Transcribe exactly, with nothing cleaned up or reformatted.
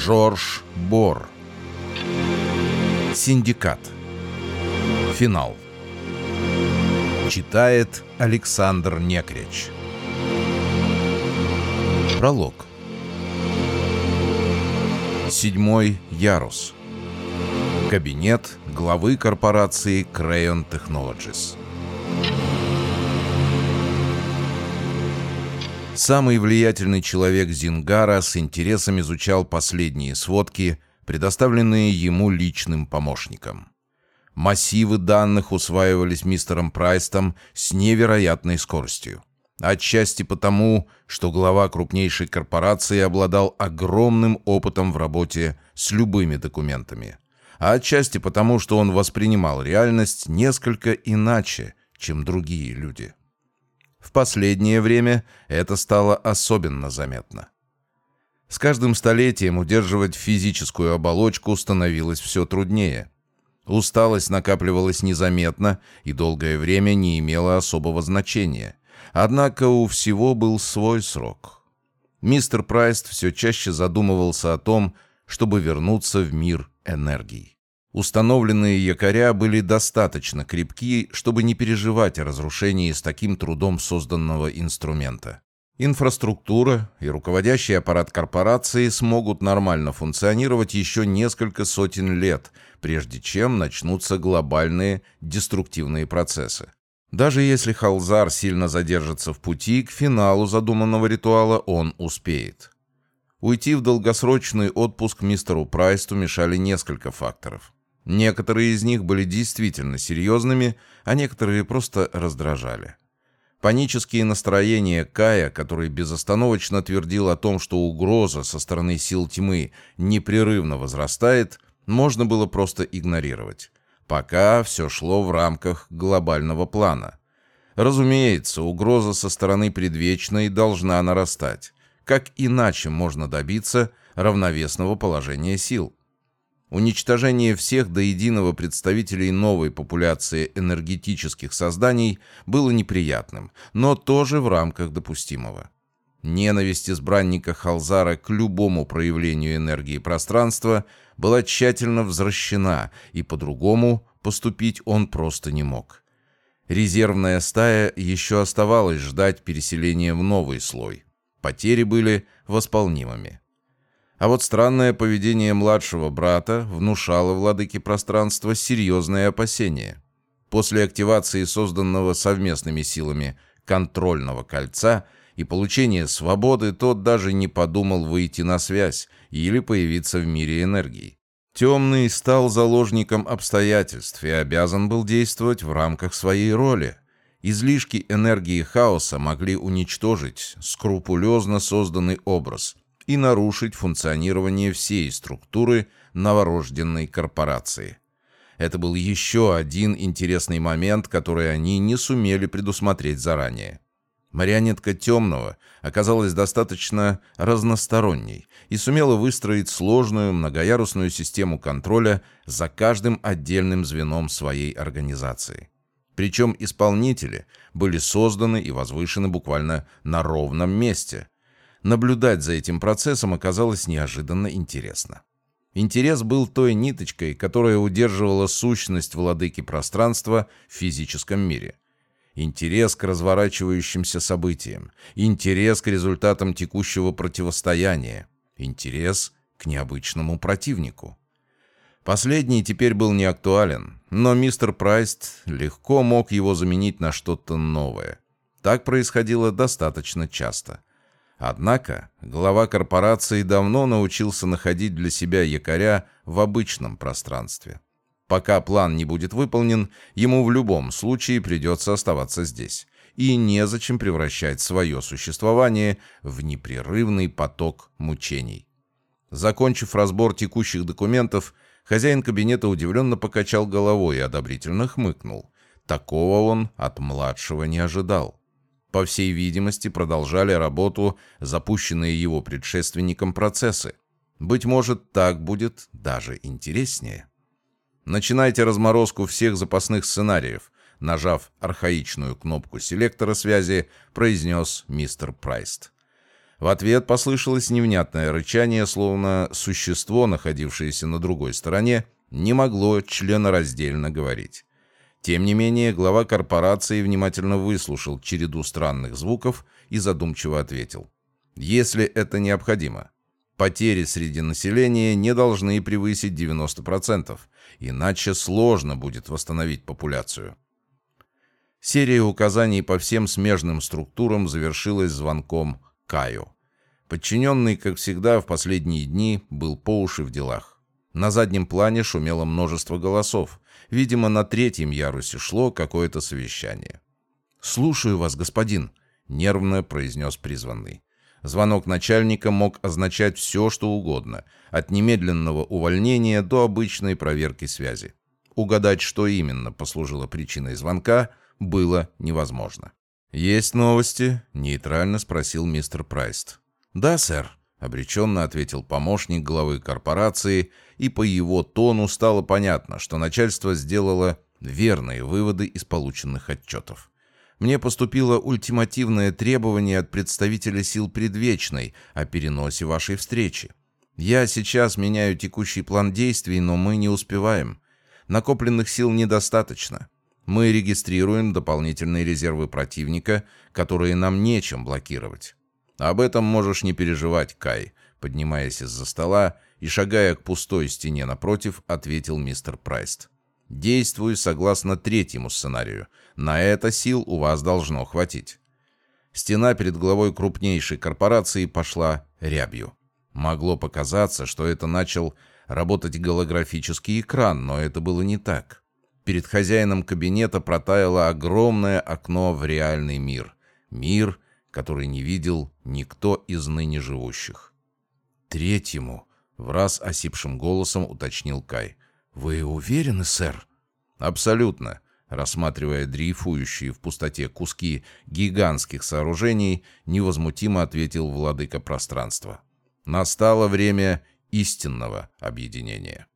Жорж Бор. Синдикат. Финал. Читает Александр Некрич. Пролог. Седьмой ярус. Кабинет главы корпорации Crayon Technologies. Самый влиятельный человек Зингара с интересом изучал последние сводки, предоставленные ему личным помощником. Массивы данных усваивались мистером Прайстом с невероятной скоростью. Отчасти потому, что глава крупнейшей корпорации обладал огромным опытом в работе с любыми документами, а отчасти потому, что он воспринимал реальность несколько иначе, чем другие люди. В последнее время это стало особенно заметно. С каждым столетием удерживать физическую оболочку становилось все труднее. Усталость накапливалась незаметно и долгое время не имела особого значения. Однако у всего был свой срок. Мистер Прайст все чаще задумывался о том, чтобы вернуться в мир энергии. Установленные якоря были достаточно крепки, чтобы не переживать о разрушении с таким трудом созданного инструмента. Инфраструктура и руководящий аппарат корпорации смогут нормально функционировать еще несколько сотен лет, прежде чем начнутся глобальные деструктивные процессы. Даже если Халзар сильно задержится в пути, к финалу задуманного ритуала он успеет. Уйти в долгосрочный отпуск мистеру Прайсту мешали несколько факторов. Некоторые из них были действительно серьезными, а некоторые просто раздражали. Панические настроения Кая, который безостановочно твердил о том, что угроза со стороны сил тьмы непрерывно возрастает, можно было просто игнорировать. Пока все шло в рамках глобального плана. Разумеется, угроза со стороны предвечной должна нарастать. Как иначе можно добиться равновесного положения сил? Уничтожение всех до единого представителей новой популяции энергетических созданий было неприятным, но тоже в рамках допустимого. Ненависть избранника Халзара к любому проявлению энергии пространства была тщательно взращена, и по-другому поступить он просто не мог. Резервная стая еще оставалась ждать переселения в новый слой. Потери были восполнимыми. А вот странное поведение младшего брата внушало владыке пространства серьезные опасения. После активации созданного совместными силами контрольного кольца и получения свободы тот даже не подумал выйти на связь или появиться в мире энергии. Темный стал заложником обстоятельств и обязан был действовать в рамках своей роли. Излишки энергии хаоса могли уничтожить скрупулезно созданный образ и нарушить функционирование всей структуры новорожденной корпорации. Это был еще один интересный момент, который они не сумели предусмотреть заранее. Марионетка Темного оказалась достаточно разносторонней и сумела выстроить сложную многоярусную систему контроля за каждым отдельным звеном своей организации. Причем исполнители были созданы и возвышены буквально на ровном месте. Наблюдать за этим процессом оказалось неожиданно интересно. Интерес был той ниточкой, которая удерживала сущность владыки пространства в физическом мире. Интерес к разворачивающимся событиям, интерес к результатам текущего противостояния, интерес к необычному противнику. Последний теперь был не актуален, но мистер Прайст легко мог его заменить на что-то новое. Так происходило достаточно часто. Однако глава корпорации давно научился находить для себя якоря в обычном пространстве. Пока план не будет выполнен, ему в любом случае придется оставаться здесь. И незачем превращать свое существование в непрерывный поток мучений. Закончив разбор текущих документов, хозяин кабинета удивленно покачал головой и одобрительно хмыкнул. Такого он от младшего не ожидал. По всей видимости, продолжали работу запущенные его предшественником процессы. Быть может, так будет даже интереснее. Начинайте разморозку всех запасных сценариев, нажав архаичную кнопку селектора связи, произнес мистер Прайст. В ответ послышалось невнятное рычание, словно существо, находившееся на другой стороне, не могло членораздельно говорить. Тем не менее, глава корпорации внимательно выслушал череду странных звуков и задумчиво ответил: «Если это необходимо. Потери среди населения не должны превысить девяносто процентов, иначе сложно будет восстановить популяцию». Серия указаний по всем смежным структурам завершилась звонком Каю. Подчиненный, как всегда, в последние дни был по уши в делах. На заднем плане шумело множество голосов. Видимо, на третьем ярусе шло какое-то совещание. «Слушаю вас, господин», — нервно произнес призванный. Звонок начальника мог означать все, что угодно, от немедленного увольнения до обычной проверки связи. Угадать, что именно послужило причиной звонка, было невозможно. «Есть новости?» — нейтрально спросил мистер Прайст. «Да, сэр», — обреченно ответил помощник главы корпорации, и по его тону стало понятно, что начальство сделало верные выводы из полученных отчетов. «Мне поступило ультимативное требование от представителя сил Предвечной о переносе вашей встречи. Я сейчас меняю текущий план действий, но мы не успеваем. Накопленных сил недостаточно. Мы регистрируем дополнительные резервы противника, которые нам нечем блокировать». «Об этом можешь не переживать, Кай», — поднимаясь из-за стола и шагая к пустой стене напротив, ответил мистер Прайст. «Действуй согласно третьему сценарию. На это сил у вас должно хватить». Стена перед главой крупнейшей корпорации пошла рябью. Могло показаться, что это начал работать голографический экран, но это было не так. Перед хозяином кабинета протаяло огромное окно в реальный мир. Мир, который не видел никто из ныне живущих. «Третьему», — враз осипшим голосом уточнил Кай. «Вы уверены, сэр?» «Абсолютно», — рассматривая дрейфующие в пустоте куски гигантских сооружений, невозмутимо ответил владыка пространства. «Настало время истинного объединения».